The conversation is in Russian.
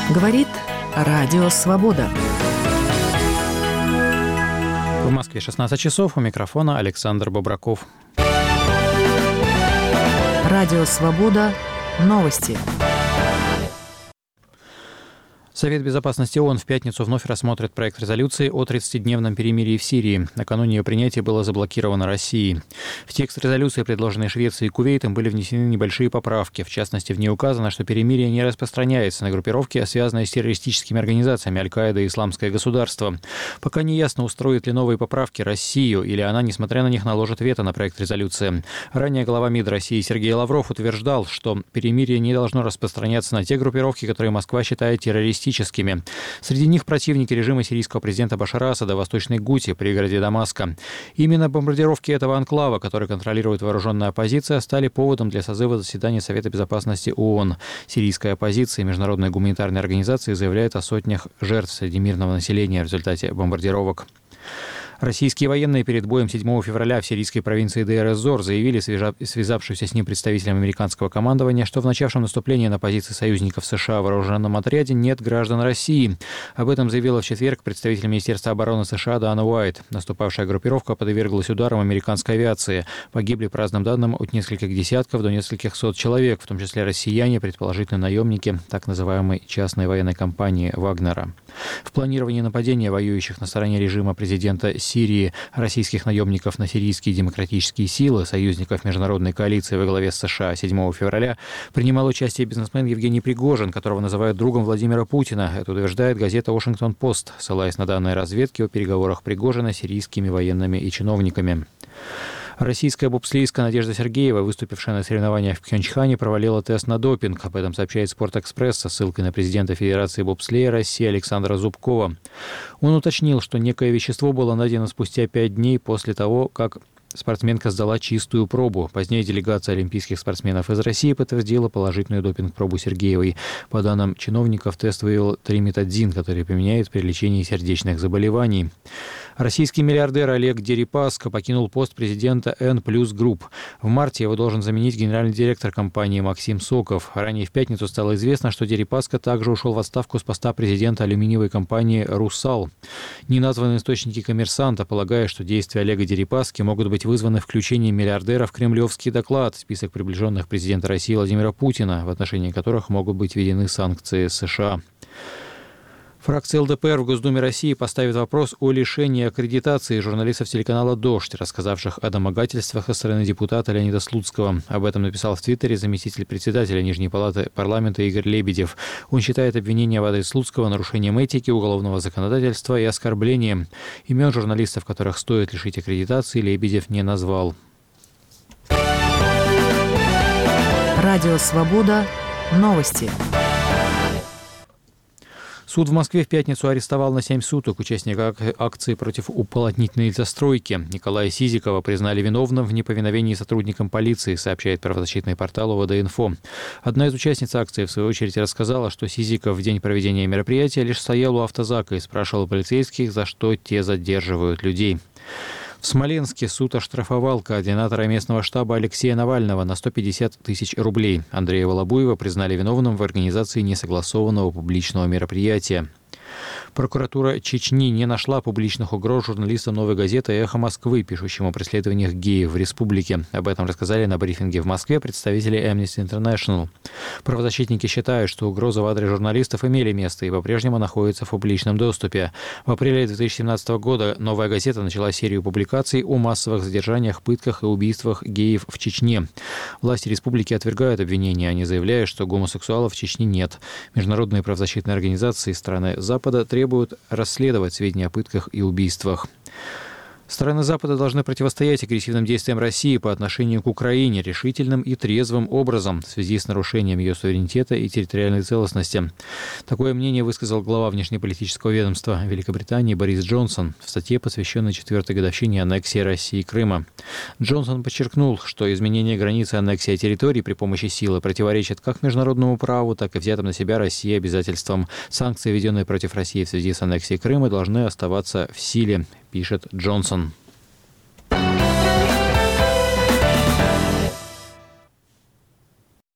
Говорит Радио Свобода. В Москве 16 часов. У микрофона Александр Бобраков. Радио Свобода. Новости. Совет безопасности ООН в пятницу вновь рассмотрит проект резолюции о 30-дневном перемирии в Сирии. Накануне ее принятия было заблокировано Россией. В текст резолюции, предложенной Швецией и Кувейтом, были внесены небольшие поправки. В частности, в ней указано, что перемирие не распространяется на группировки, связанные с террористическими организациями Аль-Каида и Исламское государство. Пока не ясно, устроит ли новые поправки Россию, или она, несмотря на них, наложит вето на проект резолюции. Ранее глава МИД России Сергей Лавров утверждал, что перемирие не должно распространяться на те группировки, которые Москва считает террористическими. Среди них противники режима сирийского президента Башара Асада в Восточной Гуте, пригороде Дамаска. Именно бомбардировки этого анклава, который контролирует вооруженная оппозиция, стали поводом для созыва заседания Совета безопасности ООН. Сирийская оппозиция и международные гуманитарные организации заявляют о сотнях жертв среди мирного населения в результате бомбардировок. Российские военные перед боем 7 февраля в сирийской провинции Дейр-эз-Зор заявили связавшимся с ним представителям американского командования, что в начавшем наступлении на позиции союзников США в вооруженном отряде нет граждан России. Об этом заявила в четверг представитель Министерства обороны США Дана Уайт. Наступавшая группировка подверглась ударам американской авиации. Погибли, по разным данным, от нескольких десятков до нескольких сот человек, в том числе россияне, предположительно наемники так называемой частной военной компании «Вагнера». В планировании нападения воюющих на стороне режима президента Сирии российских наемников на сирийские демократические силы, союзников международной коалиции во главе с США 7 февраля, принимал участие бизнесмен Евгений Пригожин, которого называют другом Владимира Путина. Это утверждает газета «Вашингтон-Пост», ссылаясь на данные разведки о переговорах Пригожина с сирийскими военными и чиновниками. Российская бобслейская Надежда Сергеева, выступившая на соревнованиях в Пхенчхане, провалила тест на допинг. Об этом сообщает «Спортэкспресс» со ссылкой на президента Федерации бобслея России Александра Зубкова. Он уточнил, что некое вещество было найдено спустя 5 дней после того, как спортсменка сдала чистую пробу. Позднее делегация олимпийских спортсменов из России подтвердила положительную допинг-пробу Сергеевой. По данным чиновников, тест выявил триметадзин, который применяют при лечении сердечных заболеваний. Российский миллиардер Олег Дерипаска покинул пост президента N+ Group. В марте его должен заменить генеральный директор компании Максим Соков. Ранее в пятницу стало известно, что Дерипаска также ушел в отставку с поста президента алюминиевой компании «Руссал». Неназванные источники «Коммерсанта» полагают, что действия Олега Дерипаски могут быть вызваны включением миллиардера в кремлевский доклад, список приближенных президента России Владимира Путина, в отношении которых могут быть введены санкции США. Фракция ЛДПР в Госдуме России поставит вопрос о лишении аккредитации журналистов телеканала «Дождь», рассказавших о домогательствах со стороны депутата Леонида Слуцкого. Об этом написал в Твиттере заместитель председателя Нижней палаты парламента Игорь Лебедев. Он считает обвинения в адрес Слуцкого нарушением этики, уголовного законодательства и оскорблением. Имен журналистов, которых стоит лишить аккредитации, Лебедев не назвал. Радио Свобода. Новости. Суд в Москве в пятницу арестовал на 7 суток участника акции против уплотнительной застройки. Николая Сизикова признали виновным в неповиновении сотрудникам полиции, сообщает правозащитный портал ОВД-Инфо. Одна из участниц акции, в свою очередь, рассказала, что Сизиков в день проведения мероприятия лишь стоял у автозака и спрашивал полицейских, за что те задерживают людей. В Смоленске суд оштрафовал координатора местного штаба Алексея Навального на 150 тысяч рублей. Андрея Волобуева признали виновным в организации несогласованного публичного мероприятия. Прокуратура Чечни не нашла публичных угроз журналистам «Новой газеты» и «Эхо Москвы», пишущим о преследованиях геев в республике. Об этом рассказали на брифинге в Москве представители Amnesty International. Правозащитники считают, что угрозы в адрес журналистов имели место и по-прежнему находятся в публичном доступе. В апреле 2017 года «Новая газета» начала серию публикаций о массовых задержаниях, пытках и убийствах геев в Чечне. Власти республики отвергают обвинения, они заявляют, что гомосексуалов в Чечне нет. Международные правозащитные организации страны Запада требуют расследовать сведения о пытках и убийствах. Страны Запада должны противостоять агрессивным действиям России по отношению к Украине решительным и трезвым образом в связи с нарушением ее суверенитета и территориальной целостности. Такое мнение высказал глава внешнеполитического ведомства Великобритании Борис Джонсон в статье, посвященной 4-й годовщине аннексии России Крыма. Джонсон подчеркнул, что изменение границы аннексии территорий при помощи силы противоречит как международному праву, так и взятым на себя Россией обязательствам. Санкции, введенные против России в связи с аннексией Крыма, должны оставаться в силе, пишет Джонсон.